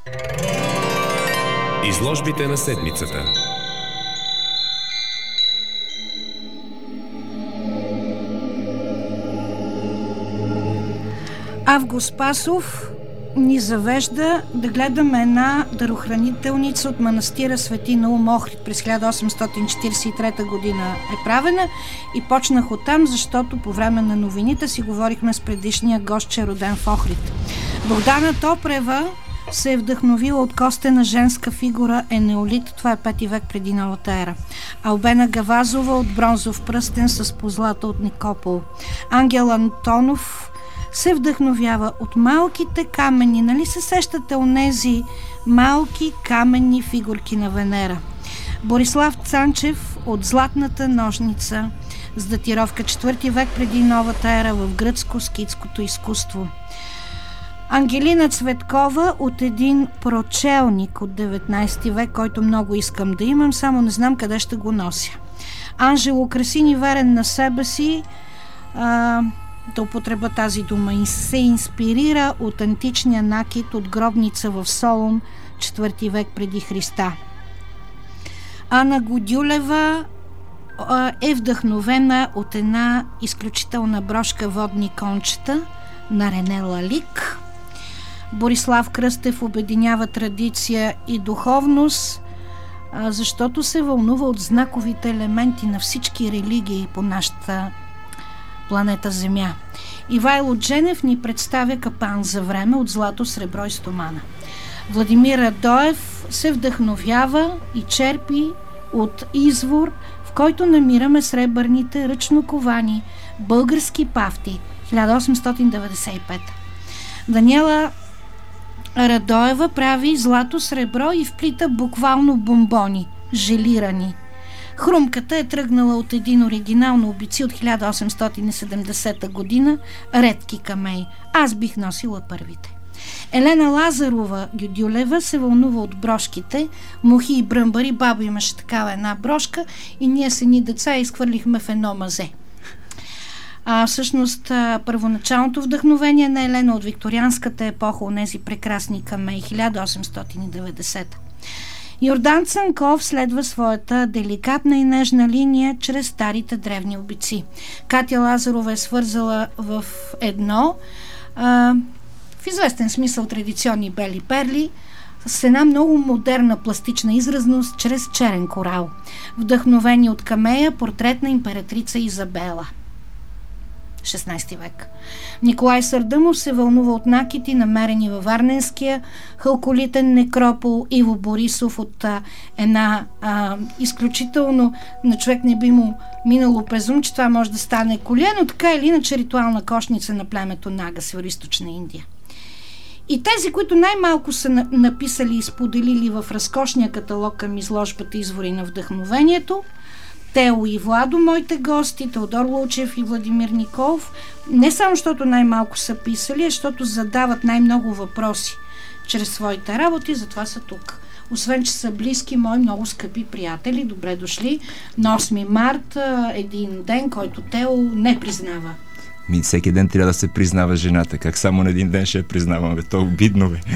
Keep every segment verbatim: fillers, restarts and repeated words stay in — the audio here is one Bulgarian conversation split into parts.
Изложбите на седмицата. Август Спасов ни завежда да гледаме една дарохранителница от манастира Свети Наум Охрид. През хиляда осемстотин четиридесет и трета година е правена и почнах оттам, защото по време на новините си говорихме с предишния гост, че е роден в Охрид. Богдана Топрева се е вдъхновила от костена женска фигура Енеолит, това е пети век преди новата ера. Албена Гавазова от бронзов пръстен с позлата от Никопол. Ангел Антонов се вдъхновява от малките камъни. Нали се сещате онези малки каменни фигурки на Венера? Борислав Цанчев от Златната ножница с датировка четвърти век преди новата ера в гръцко-скитското изкуство. Ангелина Цветкова от един прочелник от деветнайсети век, който много искам да имам, само не знам къде ще го нося. Анжело Красини, верен на себе си, а, да употреба тази дума, и се инспирира от античния накит от гробница в Солун, четвърти век преди Христа. Ана Годюлева а, е вдъхновена от една изключителна брошка водни кончета на Рене Лалик. Борислав Кръстев обединява традиция и духовност, защото се вълнува от знаковите елементи на всички религии по нашата планета Земя. Ивайло Дженев ни представя Капан за време от злато, сребро и стомана. Владимир Радоев се вдъхновява и черпи от извор, в който намираме сребърните ръчно ковани български пафти, хиляда осемстотин деветдесет и пета. Даниела Радоева прави злато, сребро и вплита буквално бомбони, желирани. Хрумката е тръгнала от един оригинал на обици от хиляда осемстотин и седемдесета година, редки камеи. Аз бих носила първите. Елена Лазарова Гюдюлева се вълнува от брошките, мухи и бръмбари. Бабо имаше такава една брошка и ние с едни деца изхвърлихме в едно мазе. А, всъщност, а, първоначалното вдъхновение на Елена от викторианската епоха, онези прекрасни камеи, хиляда осемстотин и деветдесета. Йордан Цанков следва своята деликатна и нежна линия чрез старите древни обици. Катя Лазарова е свързала в едно, а, в известен смисъл традиционни бели перли, с една много модерна пластична изразност чрез черен корал. Вдъхновени от камея, портрет на императрица Изабела. шестнайсети век. Николай Сърдъмов се вълнува от накити, намерени във Варненския халколитен некропол. Иво Борисов от а, една а, изключително, на човек не би му минало през ум, че това може да стане коле, но така или иначе ритуална кошница на племето Нага, Североизточна Индия. И тези, които най-малко са на- написали и споделили в разкошния каталог към изложбата Извори на вдъхновението, Тео и Владо, моите гости, Теодор Лучев и Владимир Николов, не само защото най-малко са писали, а защото задават най-много въпроси чрез своите работи, затова са тук. Освен, че са близки мои много скъпи приятели, добре дошли на осми март, един ден, който Тео не признава. Ми, всеки ден трябва да се признава жената. Как само на един ден ще я признавам, бе? То обидно, бе.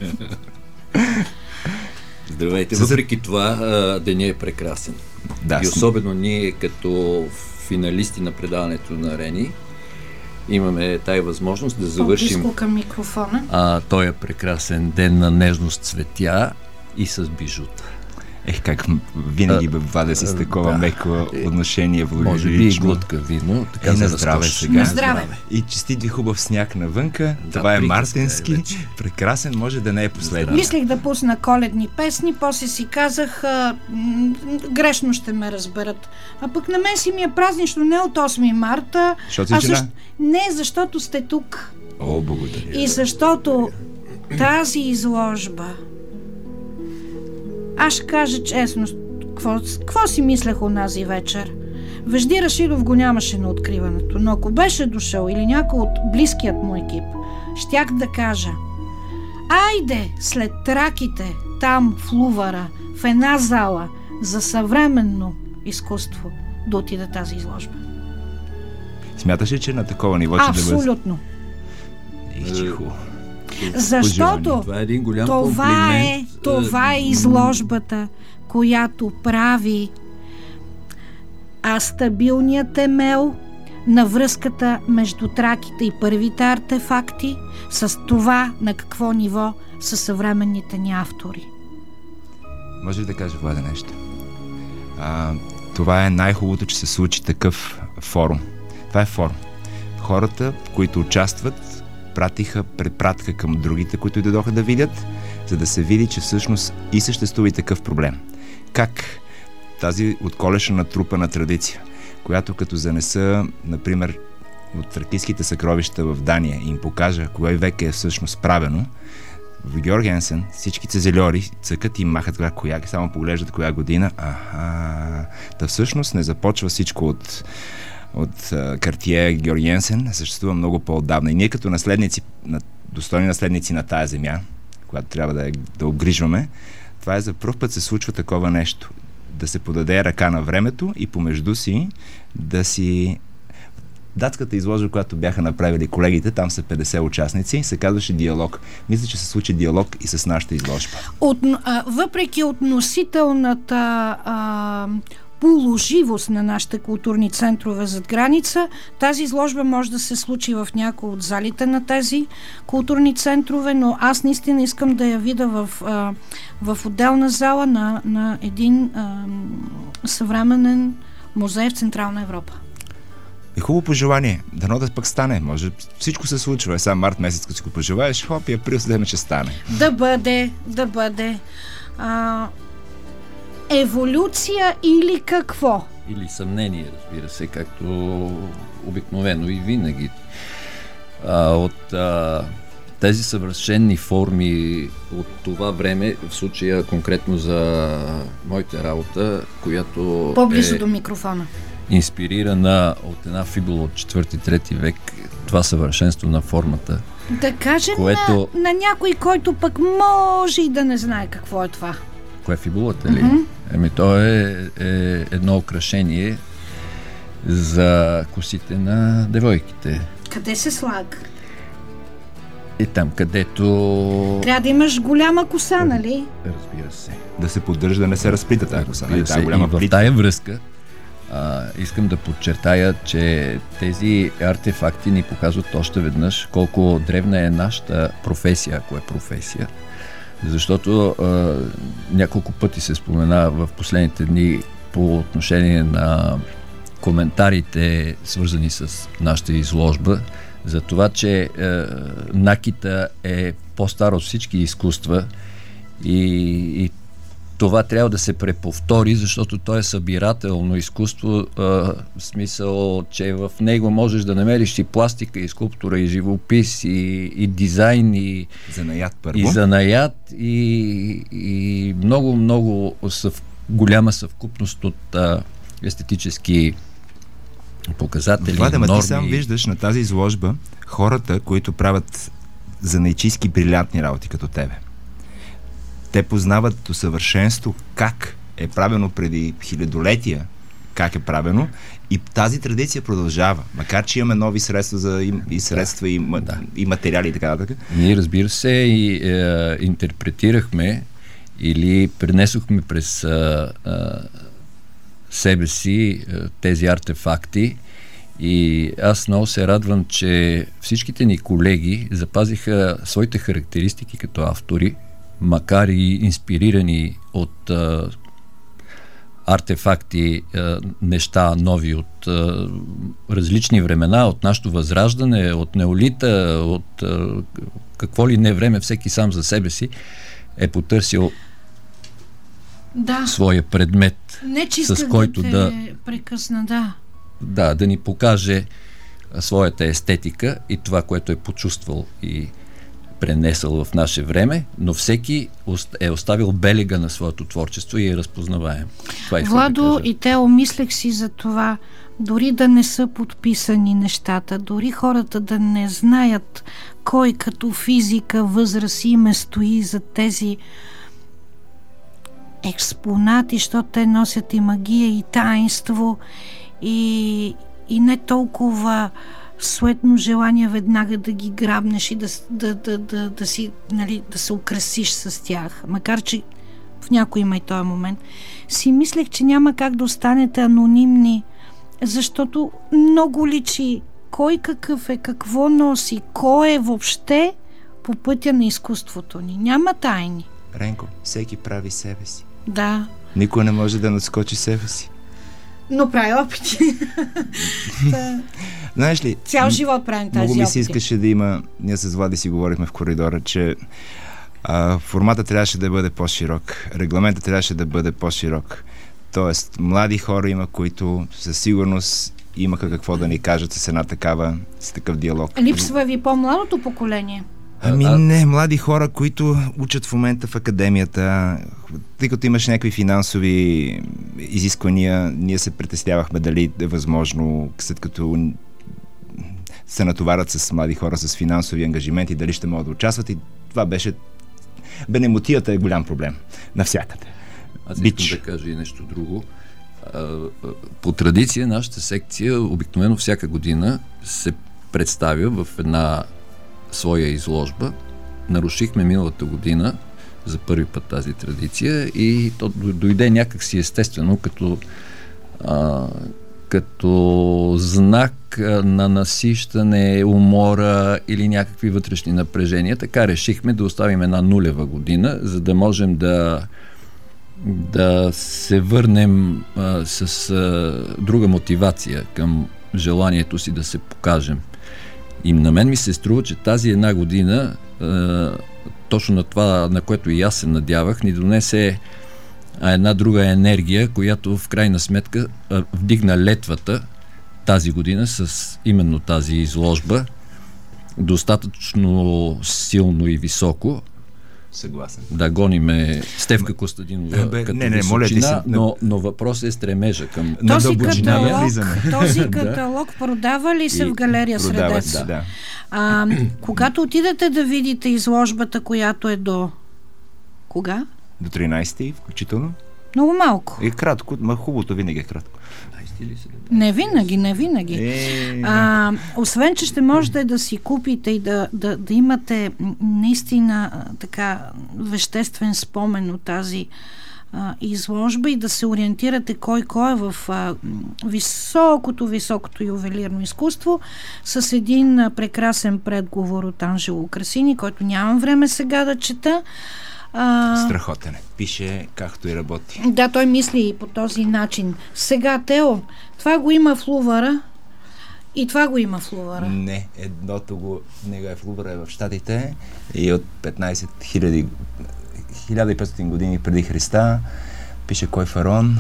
Здравейте, въпреки това денят е прекрасен. Да, и особено ние като финалисти на предаването на Рени имаме тая възможност да завършим към микрофона. А, той е прекрасен ден на нежност, цветя и с бижута. Ех, как винаги бе ваде с такова да. меко отношение. Може би и глътка вино. Така е, за на здраве сега. На здраве. И честит ви хубав сняг навънка. Да, това е приказка мартински. е Прекрасен, може да не е последен. Мислих да пусна коледни песни, после си казах, а, м- грешно ще ме разберат. А пък на мен си ми е празнично не от осми марта, Защото а си жена? защо... не, защото сте тук. О, благодаря. И защото тази изложба, аз ще кажа честно, какво, какво си мислех онази вечер. Вежди Рашидов го нямаше на откриването, но ако беше дошъл или някой от близкият му екип, щях да кажа: айде след траките, там в Лувъра, в една зала за съвременно изкуство да отиде тази изложба. Смяташ ли, че на такова ниво ще да бъде? Абсолютно. Ех, че хубаво. Защото това е един голям това комплимент. Е, това е изложбата, която прави а стабилният темел на връзката между траките и първите артефакти с това на какво ниво са съвременните ни автори. Може ли да кажа, Влада, нещо? А, това е най-хубавото, че се случи такъв форум. Това е форум. Хората, които участват, пратиха препратка към другите, които и дойдоха да видят, за да се види, че всъщност и съществува и такъв проблем. Как тази отколешна натрупана традиция, която като занеса, например, от тракийските съкровища в Дания и им покажа кой век е всъщност правено, в Георгенсен всички цезельори цъкат и махат коя, коя, само поглеждат коя година. Аха, да всъщност не започва всичко от, от Картие Георгенсен, съществува много по-отдавна. И ние като наследници, достойни наследници на тая земя, която трябва да, да обгрижваме, това е за пръв път се случва такова нещо. Да се подаде ръка на времето и помежду си да си... Датската изложба, която бяха направили колегите, там са петдесет участници, се казваше диалог. Мисля, че се случи диалог и с нашата изложба. От, а, въпреки относителната а, положивост на нашите културни центрове зад граница, тази изложба може да се случи в някои от залите на тези културни центрове, но аз наистина искам да я видя в, а, в отделна зала на, на един а, съвременен музей в Централна Европа. И хубаво пожелание. Дано да пък стане. Може всичко се случва. Е сам март месец, като си го пожелаеш, хоп, и април следме, че стане. Да бъде, да бъде. А, еволюция или какво? Или съмнение, разбира се, както обикновено и винаги. А, от а, тези съвършени форми от това време, в случая конкретно за моята работа, която по-близо е до микрофона, инспирирана от една фибула от четвърти-трети век, това съвършенство на формата. Да кажем което... на, на някой, който пък може и да не знае какво е това. Кое е фибулата ли? Mm-hmm. Еми, то е, е едно украшение за косите на девойките. Къде се слага? И там, където... Трябва да имаш голяма коса, нали? Разбира се. Да се поддържа, да не се разплита тази коса. Разбира се. И в тая връзка а, искам да подчертая, че тези артефакти ни показват още веднъж колко древна е нашата професия, ако е професия. Защото а, няколко пъти се спомена в последните дни по отношение на коментарите, свързани с нашата изложба, за това, че е, накита е по-стар от всички изкуства и, и това трябва да се преповтори, защото то е събирателно изкуство, е, в смисъл, че в него можеш да намериш и пластика, и скулптура, и живопис, и, и дизайн, и занаят първо. И занаят, и, и много, много съв, голяма съвкупност от а, естетически показатели, Владе, норми. Ти сам виждаш на тази изложба хората, които правят занайчийски брилянтни работи като тебе. Те познават до съвършенство как е правено преди хилядолетия, как е правено, и тази традиция продължава. Макар че имаме нови средства за и, и средства, да, и, да. и материали и така нататък. Ние, разбира се, и е, интерпретирахме или пренесохме през е, е, себе си тези артефакти и аз много се радвам, че всичките ни колеги запазиха своите характеристики като автори, макар и инспирирани от а, артефакти, а, неща нови от а, различни времена, от нашето възраждане, от неолита, от а, какво ли не време, всеки сам за себе си е потърсил да. своя предмет, не, че с който да, да прекъсна, да. Да, да ни покаже своята естетика и това, което е почувствал и пренесъл в наше време, но всеки е оставил белега на своето творчество и е разпознаваем. Владо да и Тео, мислех си за това, дори да не са подписани нещата, дори хората да не знаят кой като физика, възраст и име стои за тези експонати, защото те носят и магия, и таинство, и, и не толкова суетно желание веднага да ги грабнеш и да, да, да, да, да, си, нали, да се украсиш с тях. Макар че в някой има и този момент. Си мислех, че няма как да останете анонимни, защото много личи кой какъв е, какво носи, кой е въобще по пътя на изкуството ни. Няма тайни. Ренко, всеки прави себе си. Да. Никой не може да надскочи себе си. Но прави опити. Знаеш ли, цял живот правим тази много ми се опити. искаше да има, ние с Влади си говорихме в коридора, че а, формата трябваше да бъде по-широк, регламентът трябваше да бъде по-широк. Тоест, млади хора има, които със сигурност имаха какво да ни кажат с една такава, с такъв диалог. Липсва ви по-младото поколение? Ами не, млади хора, които учат в момента в академията, тъй като имаш някакви финансови изисквания, ние се притеснявахме дали е възможно, след като се натоварят с млади хора с финансови ангажименти, дали ще могат да участват, и това беше... Бенемотията е голям проблем навсякъде. Аз искам да кажа и нещо друго. По традиция нашата секция обикновено всяка година се представя в една своя изложба. Нарушихме миналата година за първи път тази традиция и то дойде някак си естествено като а, като знак на насищане, умора или някакви вътрешни напрежения. Така решихме да оставим една нулева година, за да можем да да се върнем а, с а, друга мотивация към желанието си да се покажем. И на мен ми се струва, че тази една година а, точно на това, на което и аз се надявах, ни донесе една друга енергия, която в крайна сметка а, вдигна летвата тази година с именно тази изложба достатъчно силно и високо. Съгласен. Да гониме Стефка Костадинова Бе, като не, не, височина, моля ти се, но, но въпросът е стремежа към... Този дълбочина каталог, влизаме. този каталог продава ли се И в галерия Продават Средец? се, да. А, когато отидете да видите изложбата, която е до... Кога? До тринайсети включително. Много малко. Е кратко, ма хубавото винаги е кратко. Не винаги, не винаги. Е... А, освен, че ще можете да си купите и да, да, да имате наистина така веществен спомен от тази а, изложба и да се ориентирате кой кой е в а, високото, високото ювелирно изкуство, с един а, прекрасен предговор от Анжело Красини, който нямам време сега да чета. А... Страхотен. Пише както и работи. Да, той мисли и по този начин. Сега, Тео, това го има в Лувъра и това го има в Лувъра. Не, едното го него е в Лувъра, е в Щатите и от петнайсет хиляди хиляда и петстотин години преди Христа пише кой фараон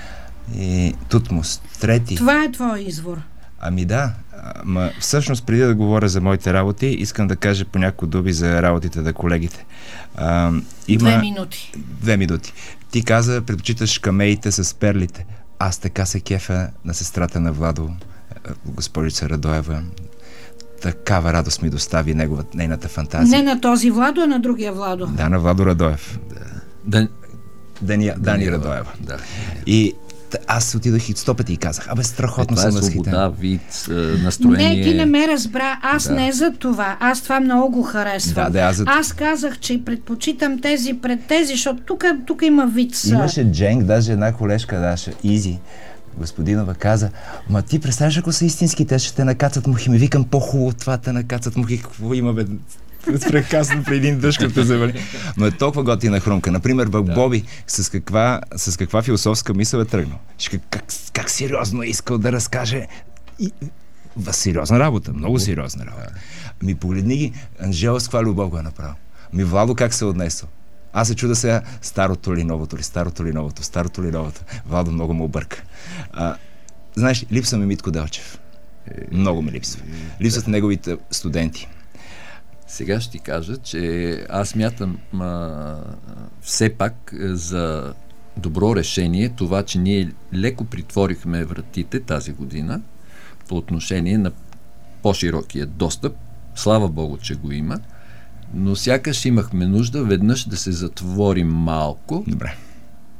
и Тутмос, трети. Това е твой извор. Ами да, ма всъщност преди да говоря за моите работи, искам да кажа по няколко думи за работите на колегите. А, има... Две минути. Две минути. Ти каза, предпочиташ камеите с перлите. Аз така се кефа на сестрата на Владо, госпожица Радоева. Такава радост ми достави негова, нейната фантазия. Не на този Владо, а на другия Владо. Да, на Владо Радоев. Да. Дани, Дани, Дани Радоева. Да. И аз отидох и сто пъти и казах, абе, страхотно съм възхитен. Това е свобода, вид, настроение. Не, ти не ме разбра. Аз да. не за това. Аз това много го харесвам. Да, да, аз, за... аз казах, че предпочитам тези пред тези, защото тук, тук има вид. Имаше Дженк, даже една колежка, Даша, Изи, господинова, каза, ма ти представяш, ако са истински, те ще те накацат мухи. Ми викам, по-хубаво това те накацат мухи. Какво има, бе? Прекрасно при един дъжд, като те завали. Но е толкова готина хрумка. Например, в да. Боби, с каква, с каква философска мисъл е тръгнал. Как, как, как сериозно е искал да разкаже. И, в сериозна работа, много сериозна работа. Ми погледни ги, Анжела с каква любов го е направил. Ми Владо как се е отнесъл. Аз се чуда сега, старото ли новото ли, старото ли новото, старото ли новото. Владо много му обърка. А, знаеш, липсва ми Митко Делчев. Много ми липсва. Липсват да. Неговите студенти. Сега ще ти кажа, че аз мятам а, все пак за добро решение това, че ние леко притворихме вратите тази година по отношение на по-широкия достъп. Слава Богу, че го има, но сякаш имахме нужда веднъж да се затворим малко. Добре.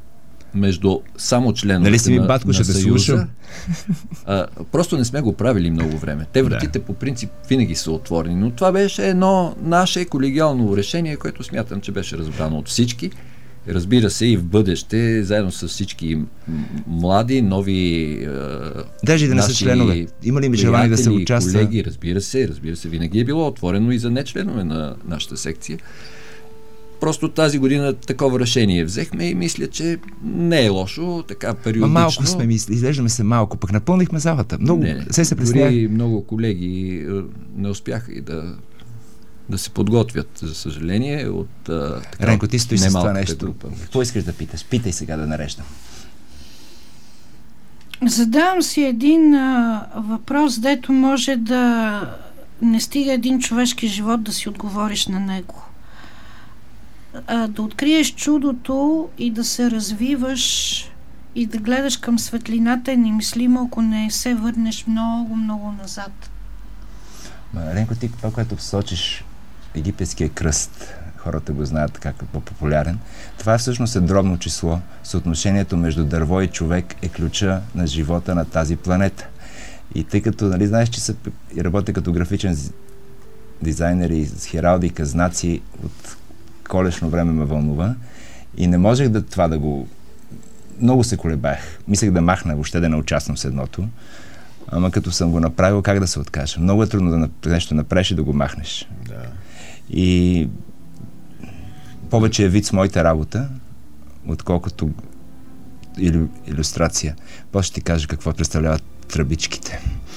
между само членовете нали си ми на, батко, на ще те Съюза. слушам? А, просто не сме го правили много време. Те вратите да. по принцип винаги са отворени, но това беше едно наше колегиално решение, което смятам, че беше разбрано от всички. Разбира се, и в бъдеще, заедно с всички млади, нови даже да не са членове. Има ли ми желание да се участва? Колеги, разбира се, разбира се, винаги е било отворено и за не членове на нашата секция. Просто тази година такова решение взехме и мисля, че не е лошо, така периодично. Ма малко сме мисли, изглеждаме се малко, пък напълнихме залата. Много, не, се се дори много колеги не успяха и да да се подготвят, за съжаление, от а, така, Ренко, ти стои с това нещо. Група. Какво искаш да питаш? Питай сега да нареждам. Задавам си един а, въпрос, дето може да не стига един човешки живот да си отговориш на него. А, да откриеш чудото и да се развиваш и да гледаш към светлината е немислимо, ако не се върнеш много, много назад. Ма, Ренко, ти това, което посочиш, египетския кръст, хората го знаят как е по-популярен, това всъщност е дробно число. Съотношението между дърво и човек е ключа на живота на тази планета. И тъй като, нали, знаеш, че са, и работя като графичен дизайнер и с хералдика, знаци от колешно време ме вълнува и не можех да това да го... Много се колебах. Мислех да махна, въобще да не участвам с едното. Ама като съм го направил, как да се откажа? Много е трудно да нещо направиш и да го махнеш. Да. И повече е вид с моята работа, отколкото илю... илюстрация. После ще ти кажа какво представляват тръбичките.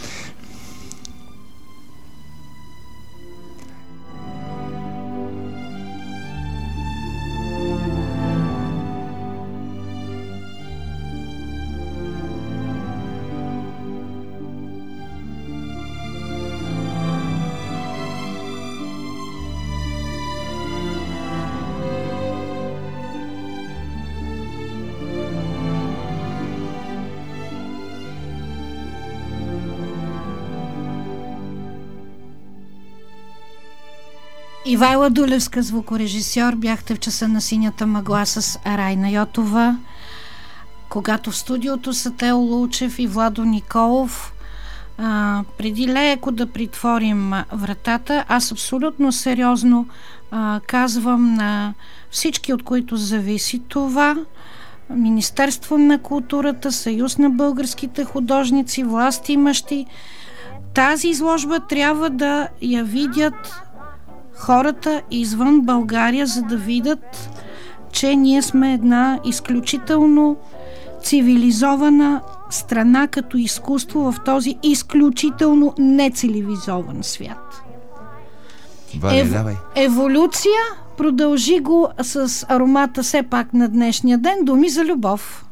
Ивайла Дулевска, звукорежисьор, бяхте в часа на синята мъгла с Райна Йотова, когато в студиото са Тео Лучев и Владо Николов. А, преди леко да притворим вратата, аз абсолютно сериозно а, казвам на всички, от които зависи това, Министерство на културата, Съюз на българските художници, власти имащи, тази изложба трябва да я видят хората извън България, за да видят, че ние сме една изключително цивилизована страна като изкуство в този изключително нецивилизован свят. Вали, Ев... давай. Еволюция, продължи го с аромата все пак на днешния ден, думи за любов.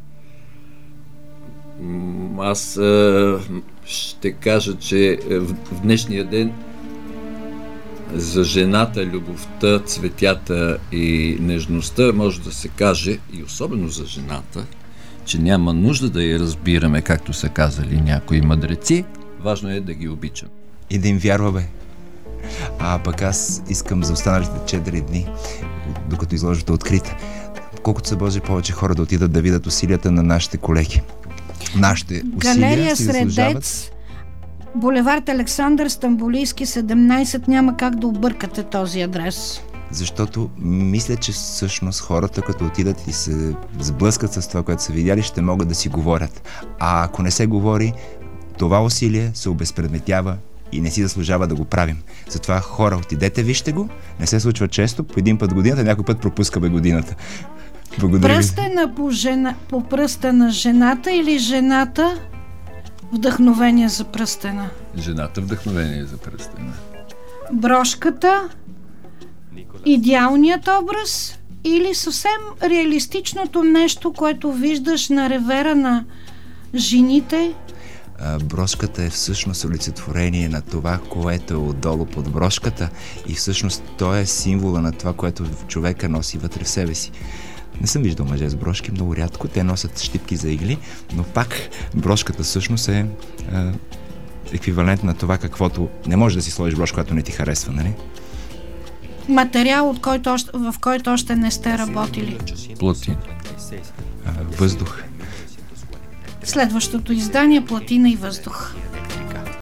Аз а, ще кажа, че в, в днешния ден за жената, любовта, цветята и нежността може да се каже, и особено за жената, че няма нужда да я разбираме, както са казали някои мъдреци. Важно е да ги обичам. И да им вярваме. А пък аз искам за останалите четири дни, докато изложбата е открита, колкото се може повече хора да отидат да видят усилията на нашите колеги. Нашите усилия Галерия си заслужават. Средец, булевард Александър Стамболийски седемнайсет, няма как да объркате този адрес. Защото мисля, че всъщност хората, като отидат и се сблъскат с това, което са видяли, ще могат да си говорят. А ако не се говори, това усилие се обезпредметява и не си заслужава да го правим. Затова хора, отидете, вижте го. Не се случва често, по един път годината, някой път пропускаме годината. Благодаря. Пръстена по, жена, по пръста на жената или жената вдъхновение за пръстена? Жената вдъхновение за пръстена. Брошката, идеалният образ или съвсем реалистичното нещо, което виждаш на ревера на жените? А, брошката е всъщност олицетворение на това, което е отдолу под брошката и всъщност то е символа на това, което човека носи вътре в себе си. Не съм виждал мъже с брошки, много рядко. Те носят щипки за игли, но пак брошката всъщност е, е еквивалент на това, каквото не можеш да си сложиш брошка, която не ти харесва, нали? Материал, от който още, в който още не сте работили. Платин. въздух. Следващото издание Платина и въздух.